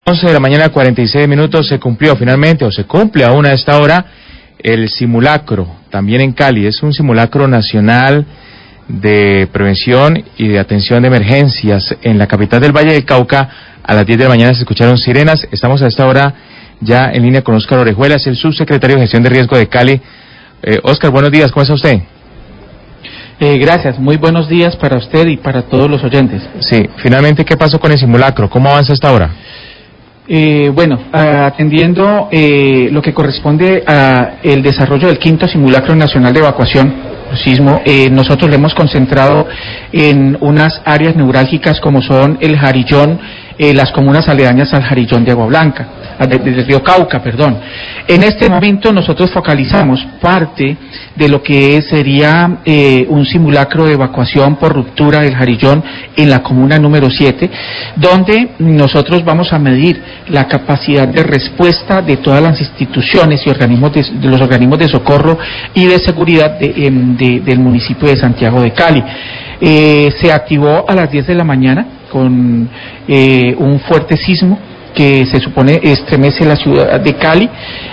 11 de la mañana, 46 minutos, se cumplió finalmente, o se cumple aún a esta hora, el simulacro, también en Cali. Es un simulacro nacional de prevención y de atención de emergencias en la capital del Valle del Cauca. A las 10 de la mañana se escucharon sirenas. Estamos a esta hora ya en línea con Óscar Orejuelas, el subsecretario de Gestión de Riesgo de Cali. Óscar, buenos días, ¿cómo está usted? Gracias, muy buenos días para usted y para todos los oyentes. Sí, finalmente, ¿qué pasó con el simulacro? ¿Cómo avanza hasta ahora? Atendiendo lo que corresponde a el desarrollo del quinto simulacro nacional de evacuación sismo, nosotros lo hemos concentrado en unas áreas neurálgicas como son el Jarillón, las comunas aledañas al Jarillón de Agua Blanca, del río Cauca, perdón. En este momento nosotros focalizamos parte de lo que sería un simulacro de evacuación por ruptura del Jarillón en la comuna número 7, donde nosotros vamos a medir la capacidad de respuesta de todas las instituciones y organismos de los organismos de socorro y de seguridad del municipio de Santiago de Cali. Se activó a las 10 de la mañana con un fuerte sismo que se supone estremece la ciudad de Cali.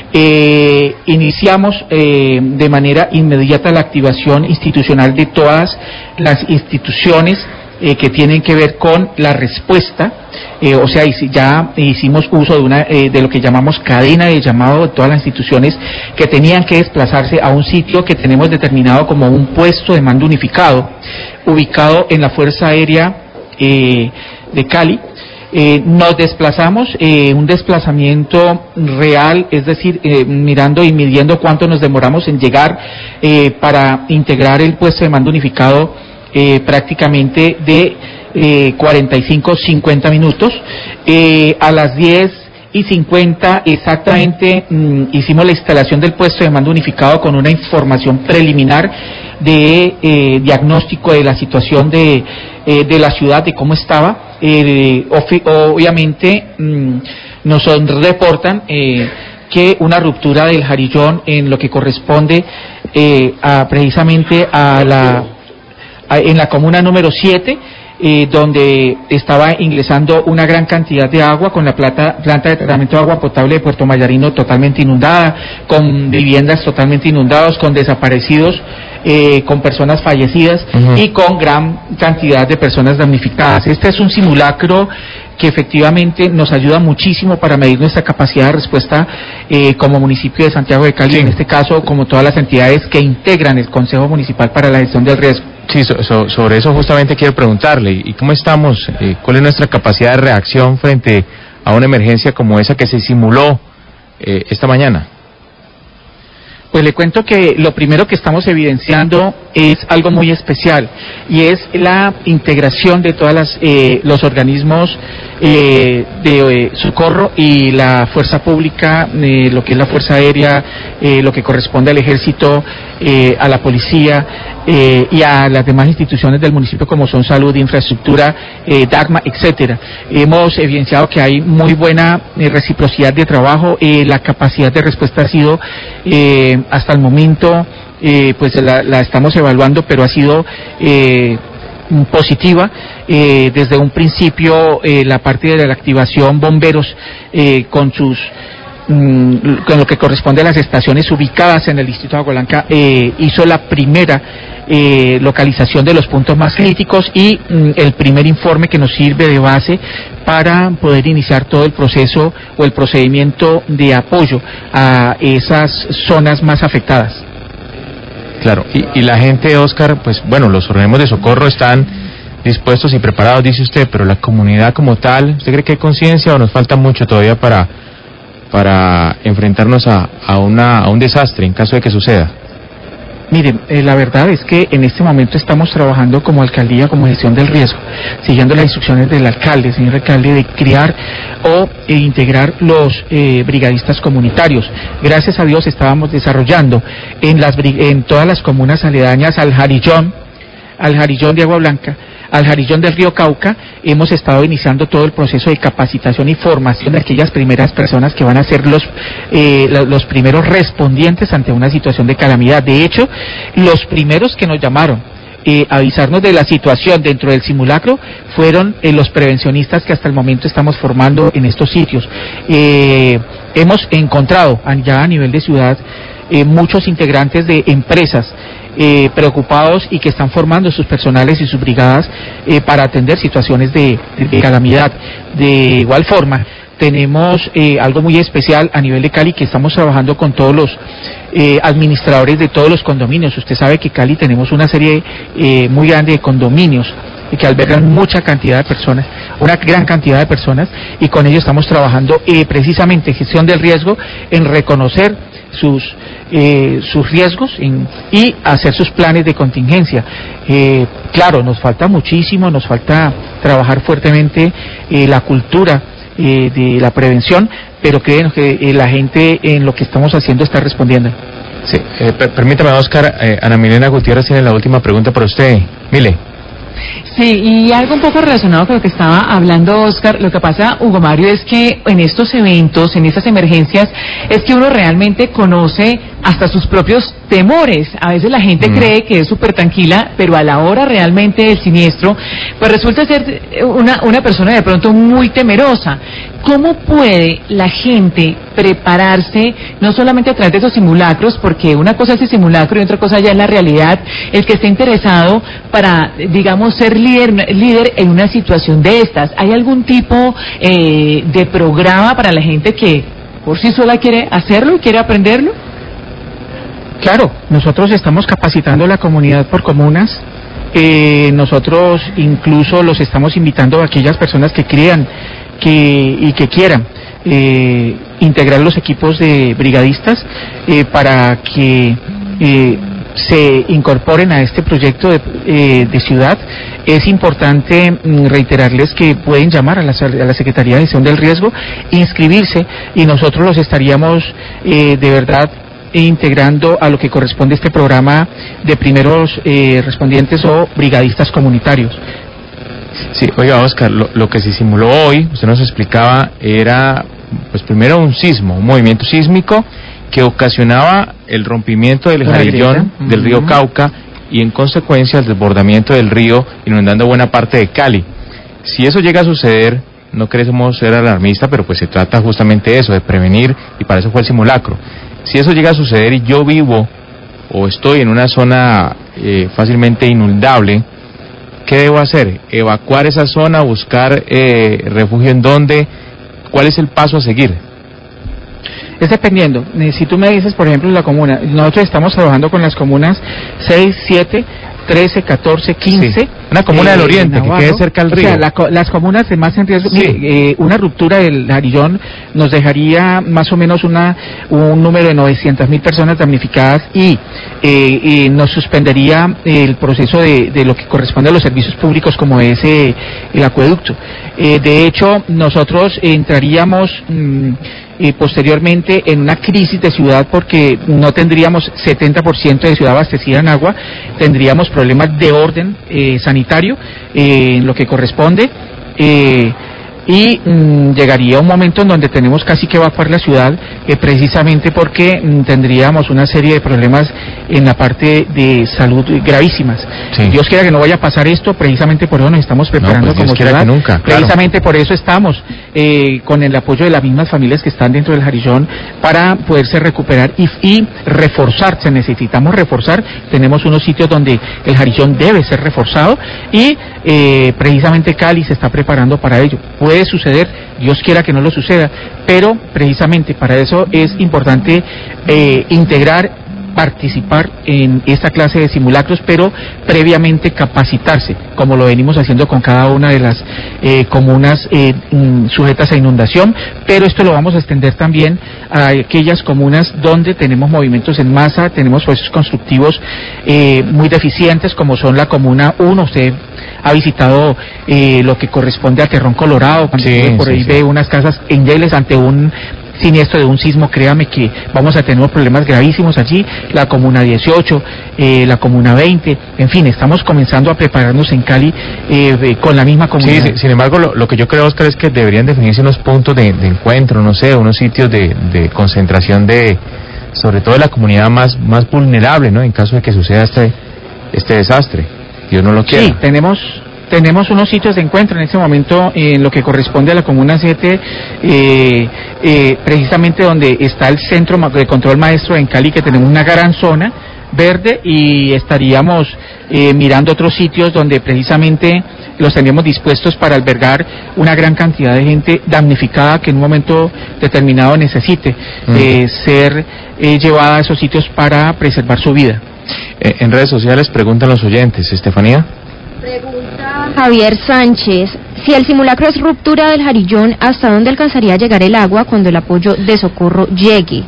Iniciamos de manera inmediata la activación institucional de todas las instituciones que tienen que ver con la respuesta, o sea, ya hicimos uso de lo que llamamos cadena de llamado de todas las instituciones que tenían que desplazarse a un sitio que tenemos determinado como un puesto de mando unificado, ubicado en la Fuerza Aérea de Cali. Nos desplazamos, un desplazamiento real, es decir, mirando y midiendo cuánto nos demoramos en llegar para integrar el puesto de mando unificado, prácticamente de 45-50 minutos. A las 10:50 exactamente hicimos la instalación del puesto de mando unificado con una información preliminar de diagnóstico de la situación de la ciudad, de cómo estaba. Obviamente nos reportan que una ruptura del Jarillón en lo que corresponde precisamente en la comuna número 7, donde estaba ingresando una gran cantidad de agua, con la planta de tratamiento de agua potable de Puerto Mayarino totalmente inundada, con viviendas totalmente inundadas, con desaparecidos, con personas fallecidas y con gran cantidad de personas damnificadas. Este es un simulacro que efectivamente nos ayuda muchísimo para medir nuestra capacidad de respuesta como municipio de Santiago de Cali, en este caso como todas las entidades que integran el Consejo Municipal para la Gestión del Riesgo. Sí, sobre eso justamente quiero preguntarle, ¿y cómo estamos? ¿Cuál es nuestra capacidad de reacción frente a una emergencia como esa que se simuló esta mañana? Pues le cuento que lo primero que estamos evidenciando es algo muy especial, y es la integración de todas los organismos de socorro y la fuerza pública, lo que es la Fuerza Aérea, lo que corresponde al Ejército, a la Policía y a las demás instituciones del municipio como son Salud, Infraestructura, DACMA, etcétera. Hemos evidenciado que hay muy buena reciprocidad de trabajo, la capacidad de respuesta ha sido hasta el momento, pues la estamos evaluando, pero ha sido positiva. Desde un principio la parte de la activación bomberos con lo que corresponde a las estaciones ubicadas en el distrito de Agua Blanca, hizo la primera localización de los puntos más críticos y el primer informe que nos sirve de base para poder iniciar todo el proceso o el procedimiento de apoyo a esas zonas más afectadas. Claro, y la gente, Óscar, pues bueno, los organismos de socorro están dispuestos y preparados, dice usted, pero la comunidad como tal, ¿usted cree que hay conciencia o nos falta mucho todavía para enfrentarnos a un desastre en caso de que suceda? Miren, la verdad es que en este momento estamos trabajando como alcaldía, como gestión del riesgo, siguiendo las instrucciones del alcalde, señor alcalde, de crear o integrar los brigadistas comunitarios. Gracias a Dios estábamos desarrollando en todas las comunas aledañas al Jarillón de Agua Blanca, al Jarillón del río Cauca. Hemos estado iniciando todo el proceso de capacitación y formación de aquellas primeras personas que van a ser los primeros respondientes ante una situación de calamidad. De hecho, los primeros que nos llamaron avisarnos de la situación dentro del simulacro fueron los prevencionistas que hasta el momento estamos formando en estos sitios. Hemos encontrado ya a nivel de ciudad muchos integrantes de empresas preocupados y que están formando sus personales y sus brigadas para atender situaciones de calamidad. De igual forma, tenemos algo muy especial a nivel de Cali, que estamos trabajando con todos los administradores de todos los condominios. Usted sabe que Cali tenemos una serie muy grande de condominios que albergan mucha cantidad de personas, una gran cantidad de personas, y con ellos estamos trabajando precisamente en gestión del riesgo, en reconocer sus riesgos y hacer sus planes de contingencia. Claro, nos falta muchísimo, nos falta trabajar fuertemente la cultura de la prevención, pero creen que la gente en lo que estamos haciendo está respondiendo. Sí, permítame, Oscar, Ana Milena Gutiérrez tiene la última pregunta para usted. Mile. Sí, y algo un poco relacionado con lo que estaba hablando Oscar, lo que pasa, Hugo Mario, es que en estos eventos, en estas emergencias, es que uno realmente conoce hasta sus propios temores. A veces la gente cree que es súper tranquila, pero a la hora realmente del siniestro, pues resulta ser una persona de pronto muy temerosa. ¿Cómo puede la gente prepararse, no solamente a través de esos simulacros, porque una cosa es el simulacro y otra cosa ya es la realidad, el que esté interesado para, digamos, ser líder en una situación de estas? ¿Hay algún tipo de programa para la gente que por sí sola quiere hacerlo y quiere aprenderlo? Claro, nosotros estamos capacitando a la comunidad por comunas. Nosotros incluso los estamos invitando a aquellas personas que crean y que quieran integrar los equipos de brigadistas para que se incorporen a este proyecto de ciudad. Es importante reiterarles que pueden llamar a la Secretaría de Gestión del Riesgo, inscribirse, y nosotros los estaríamos de verdad integrando a lo que corresponde este programa de primeros respondientes o brigadistas comunitarios. Sí, oiga, Oscar, lo que se simuló hoy, usted nos explicaba, era pues primero un movimiento sísmico que ocasionaba el rompimiento del jarillón del río Cauca y en consecuencia el desbordamiento del río inundando buena parte de Cali. Si eso llega a suceder, no queremos ser alarmistas, pero pues se trata justamente de eso, de prevenir, y para eso fue el simulacro. Si eso llega a suceder y yo vivo o estoy en una zona fácilmente inundable, ¿qué debo hacer? ¿Evacuar esa zona? ¿Buscar refugio en dónde? ¿Cuál es el paso a seguir? Es dependiendo. Si tú me dices, por ejemplo, la comuna, nosotros estamos trabajando con las comunas 6, 7, 13, 14, 15. Sí. Una comuna del oriente, Navarro, que quede cerca al río. O sea, las comunas de más en riesgo. Sí. Mire, una ruptura del jarillón nos dejaría más o menos un número de 900.000 personas damnificadas y nos suspendería el proceso de lo que corresponde a los servicios públicos, como es el acueducto. De hecho, nosotros entraríamos posteriormente en una crisis de ciudad, porque no tendríamos 70% de ciudad abastecida en agua, tendríamos problemas de orden sanitario en lo que corresponde, y llegaría un momento en donde tenemos casi que evacuar la ciudad, precisamente porque tendríamos una serie de problemas en la parte de salud gravísimas. Sí. Dios quiera que no vaya a pasar esto, precisamente por eso nos estamos preparando como ciudad. Nunca, precisamente por eso estamos con el apoyo de las mismas familias que están dentro del jarillón para poderse recuperar y reforzarse. Necesitamos reforzar. Tenemos unos sitios donde el jarillón debe ser reforzado y precisamente Cali se está preparando para ello. Puede suceder, Dios quiera que no lo suceda, pero precisamente para eso es importante integrar, participar en esta clase de simulacros, pero previamente capacitarse, como lo venimos haciendo con cada una de las comunas sujetas a inundación, pero esto lo vamos a extender también a aquellas comunas donde tenemos movimientos en masa, tenemos procesos constructivos muy deficientes, como son la comuna 1, usted ha visitado lo que corresponde a Terrón Colorado, cuando por ahí ve unas casas endebles ante un siniestro de un sismo, créame que vamos a tener problemas gravísimos allí. La comuna 18, la comuna 20, en fin, estamos comenzando a prepararnos en Cali con la misma comunidad. Sí, sin embargo, lo que yo creo, Oscar, es que deberían definirse unos puntos de encuentro, no sé, unos sitios de concentración sobre todo de la comunidad más vulnerable, ¿no?, en caso de que suceda este desastre. Dios no lo quiera. Sí, tenemos unos sitios de encuentro en este momento en lo que corresponde a la Comuna 7, precisamente donde está el Centro de Control Maestro en Cali, que tenemos una gran zona verde, y estaríamos mirando otros sitios donde precisamente los tendríamos dispuestos para albergar una gran cantidad de gente damnificada que en un momento determinado necesite ser llevada a esos sitios para preservar su vida. En redes sociales preguntan los oyentes, Estefanía. Pregunta Javier Sánchez, si el simulacro es ruptura del Jarillón, ¿hasta dónde alcanzaría a llegar el agua cuando el apoyo de socorro llegue?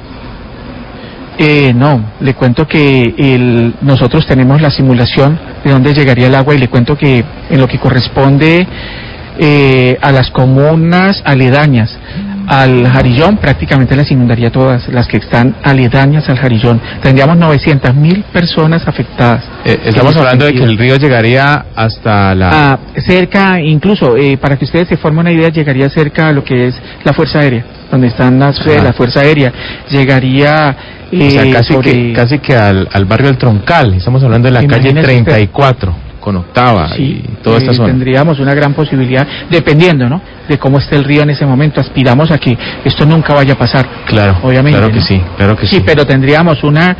No, le cuento que nosotros tenemos la simulación de dónde llegaría el agua, y le cuento que en lo que corresponde a las comunas aledañas al Jarillón, prácticamente las inundaría todas, las que están aledañas al Jarillón. Tendríamos 900.000 personas afectadas. Estamos hablando de que el río llegaría hasta la... cerca, incluso, para que ustedes se formen una idea, llegaría cerca a lo que es la Fuerza Aérea, donde están la Fuerza Aérea. Llegaría... o sea, casi que al barrio del Troncal. Estamos hablando de la calle 34. Con Octava, sí, y toda esta zona. Tendríamos una gran posibilidad, dependiendo, ¿no?, de cómo esté el río en ese momento. Aspiramos a que esto nunca vaya a pasar. Claro, obviamente. Claro que ¿no? sí, claro que sí. Sí, pero tendríamos una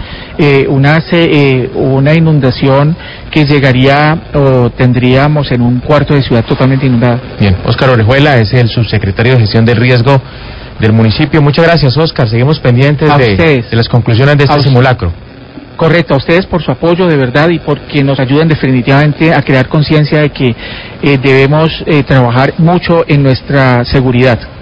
inundación que llegaría, o tendríamos en un cuarto de ciudad totalmente inundada. Bien, Óscar Orejuela es el subsecretario de Gestión del Riesgo del municipio. Muchas gracias, Óscar. Seguimos pendientes de las conclusiones de este simulacro. Correcto, a ustedes por su apoyo de verdad, y porque nos ayudan definitivamente a crear conciencia de que debemos trabajar mucho en nuestra seguridad.